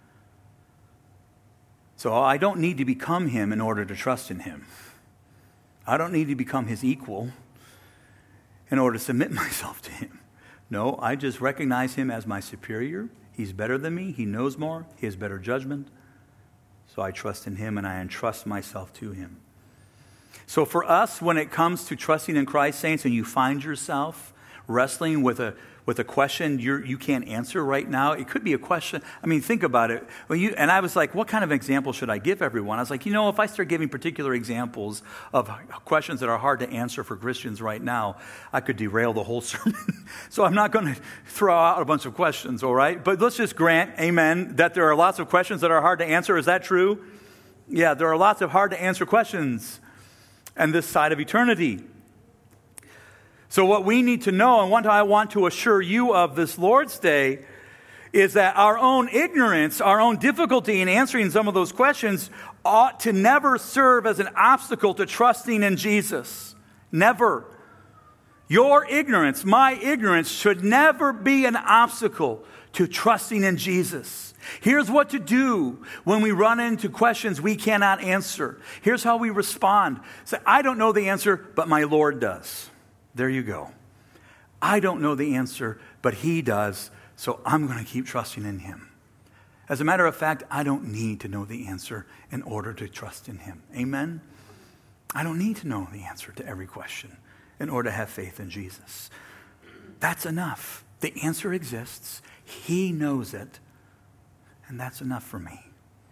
So I don't need to become him in order to trust in him. I don't need to become his equal in order to submit myself to him. No, I just recognize him as my superior. He's better than me. He knows more. He has better judgment. So I trust in him and I entrust myself to him. So for us, when it comes to trusting in Christ, saints, and you find yourself wrestling with a question you can't answer right now. It could be a question. I mean, think about it. And I was like, what kind of example should I give everyone? I was like, if I start giving particular examples of questions that are hard to answer for Christians right now, I could derail the whole sermon. So I'm not going to throw out a bunch of questions, all right? But let's just grant, amen, that there are lots of questions that are hard to answer. Is that true? Yeah, there are lots of hard to answer questions on this side of eternity. So what we need to know, and what I want to assure you of this Lord's Day, is that our own ignorance, our own difficulty in answering some of those questions ought to never serve as an obstacle to trusting in Jesus. Never. Your ignorance, my ignorance, should never be an obstacle to trusting in Jesus. Here's what to do when we run into questions we cannot answer. Here's how we respond. Say, I don't know the answer, but my Lord does. There you go. I don't know the answer, but he does, so I'm going to keep trusting in him. As a matter of fact, I don't need to know the answer in order to trust in him. Amen? I don't need to know the answer to every question in order to have faith in Jesus. That's enough. The answer exists. He knows it, and that's enough for me.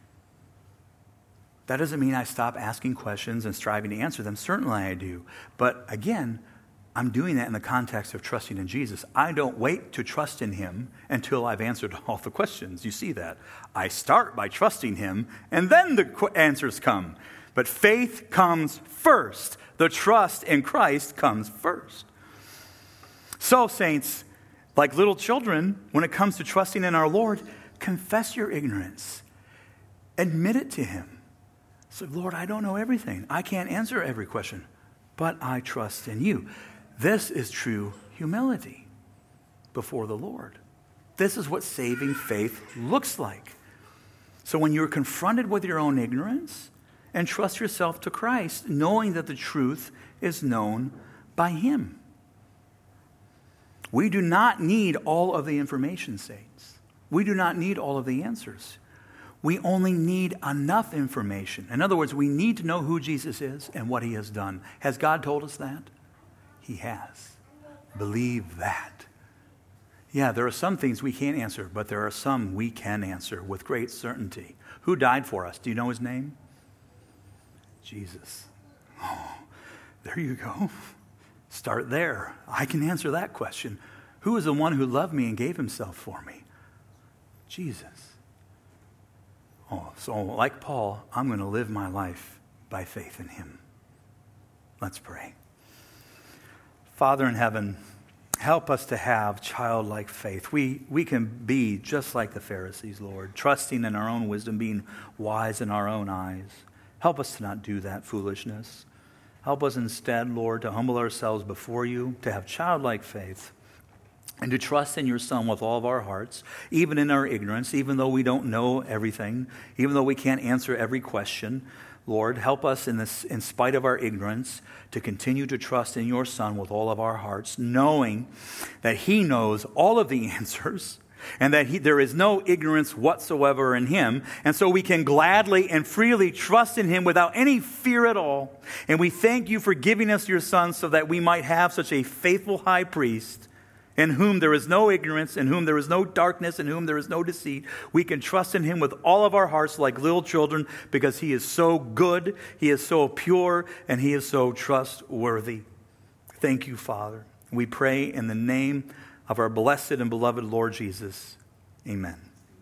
That doesn't mean I stop asking questions and striving to answer them. Certainly I do. But again, I'm doing that in the context of trusting in Jesus. I don't wait to trust in him until I've answered all the questions. You see that? I start by trusting him, and then the answers come. But faith comes first. The trust in Christ comes first. So, saints, like little children, when it comes to trusting in our Lord, confess your ignorance. Admit it to him. Say, Lord, I don't know everything. I can't answer every question, but I trust in you. This is true humility before the Lord. This is what saving faith looks like. So when you're confronted with your own ignorance, entrust yourself to Christ, knowing that the truth is known by him. We do not need all of the information, saints. We do not need all of the answers. We only need enough information. In other words, we need to know who Jesus is and what he has done. Has God told us that? He has. Believe that. Yeah, there are some things we can't answer, but there are some we can answer with great certainty. Who died for us? Do you know his name? Jesus. Oh, there you go. Start there. I can answer that question. Who is the one who loved me and gave himself for me? Jesus. Oh, so like Paul, I'm going to live my life by faith in him. Let's pray. Father in heaven, help us to have childlike faith. We can be just like the Pharisees, Lord, trusting in our own wisdom, being wise in our own eyes. Help us to not do that foolishness. Help us instead, Lord, to humble ourselves before you, to have childlike faith, and to trust in your Son with all of our hearts, even in our ignorance, even though we don't know everything, even though we can't answer every question. Lord, help us in spite of our ignorance, to continue to trust in your Son with all of our hearts, knowing that he knows all of the answers, and that there is no ignorance whatsoever in him. And so we can gladly and freely trust in him without any fear at all. And we thank you for giving us your Son so that we might have such a faithful high priest, in whom there is no ignorance, in whom there is no darkness, in whom there is no deceit. We can trust in him with all of our hearts like little children, because he is so good, he is so pure, and he is so trustworthy. Thank you, Father. We pray in the name of our blessed and beloved Lord Jesus. Amen.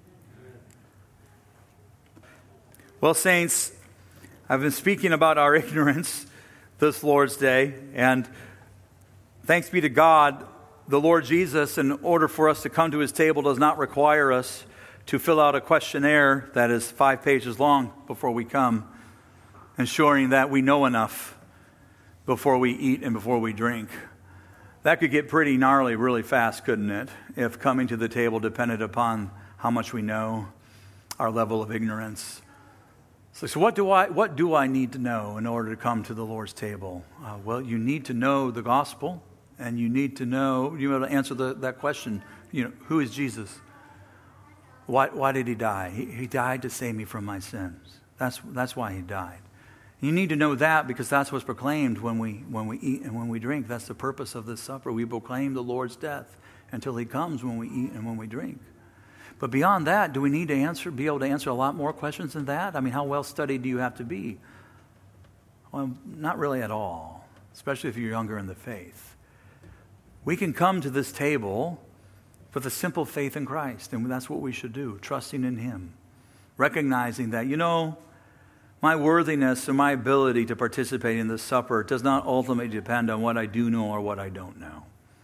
Well, saints, I've been speaking about our ignorance this Lord's Day, and thanks be to God, the Lord Jesus, in order for us to come to his table, does not require us to fill out a questionnaire that is 5 pages long before we come, ensuring that we know enough before we eat and before we drink. That could get pretty gnarly really fast, couldn't it? If coming to the table depended upon how much we know, our level of ignorance. So what do I need to know in order to come to the Lord's table? Well, you need to know the gospel, and you need to know, you know, to answer that question. You know, who is Jesus? Why did he die? He died to save me from my sins. That's why he died. You need to know that, because that's what's proclaimed when we eat and when we drink. That's the purpose of this supper. We proclaim the Lord's death until he comes, when we eat and when we drink. But beyond that, do we need to be able to answer a lot more questions than that? I mean, how well studied do you have to be? Well, not really at all, especially if you're younger in the faith. We can come to this table with a simple faith in Christ, and that's what we should do, trusting in him, recognizing that, my worthiness and my ability to participate in this supper does not ultimately depend on what I do know or what I don't know.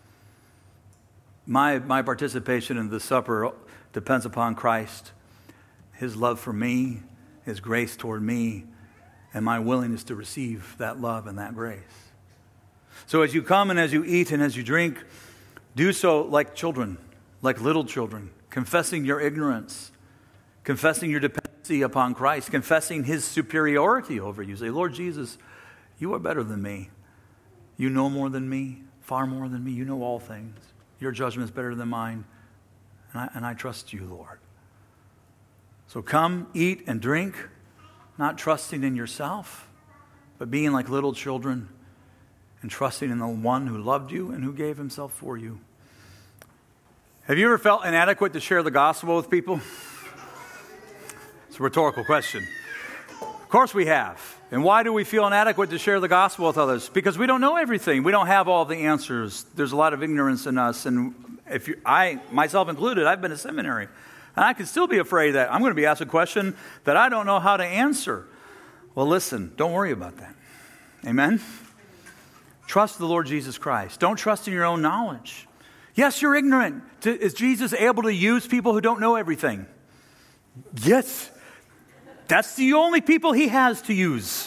My participation in the supper depends upon Christ, his love for me, his grace toward me, and my willingness to receive that love and that grace. So as you come and as you eat and as you drink, do so like children, like little children, confessing your ignorance, confessing your dependency upon Christ, confessing his superiority over you. Say, Lord Jesus, you are better than me. You know more than me, far more than me. You know all things. Your judgment is better than mine. And I trust you, Lord. So come, eat, and drink, not trusting in yourself, but being like little children and trusting in the one who loved you and who gave himself for you. Have you ever felt inadequate to share the gospel with people? It's a rhetorical question. Of course we have. And why do we feel inadequate to share the gospel with others? Because we don't know everything. We don't have all the answers. There's a lot of ignorance in us. And I, myself included, I've been to seminary. And I can still be afraid that I'm going to be asked a question that I don't know how to answer. Well, listen, don't worry about that. Amen? Trust the Lord Jesus Christ. Don't trust in your own knowledge. Yes, you're ignorant. Is Jesus able to use people who don't know everything? Yes. That's the only people he has to use.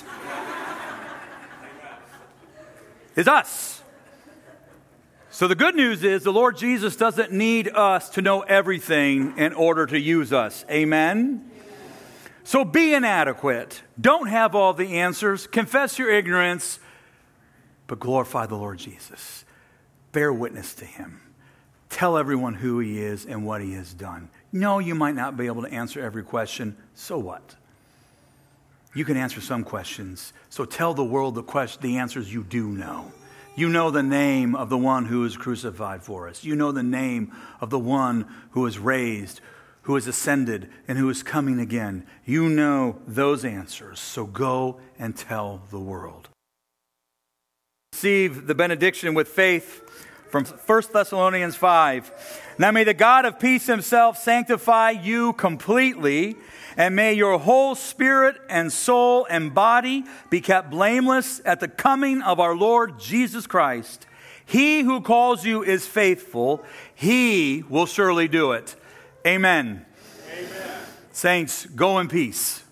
Is us. So the good news is the Lord Jesus doesn't need us to know everything in order to use us. Amen? So be inadequate. Don't have all the answers. Confess your ignorance. But glorify the Lord Jesus. Bear witness to him. Tell everyone who he is and what he has done. No, you might not be able to answer every question. So what? You can answer some questions. So tell the world the answers you do know. You know the name of the one who is crucified for us. You know the name of the one who is raised, who is ascended, and who is coming again. You know those answers. So go and tell the world. receive the benediction with faith from 1 Thessalonians 5. Now may the God of peace himself sanctify you completely, and may your whole spirit and soul and body be kept blameless at the coming of our Lord Jesus Christ. He who calls you is faithful. He will surely do it. Amen. Amen. Saints, go in peace.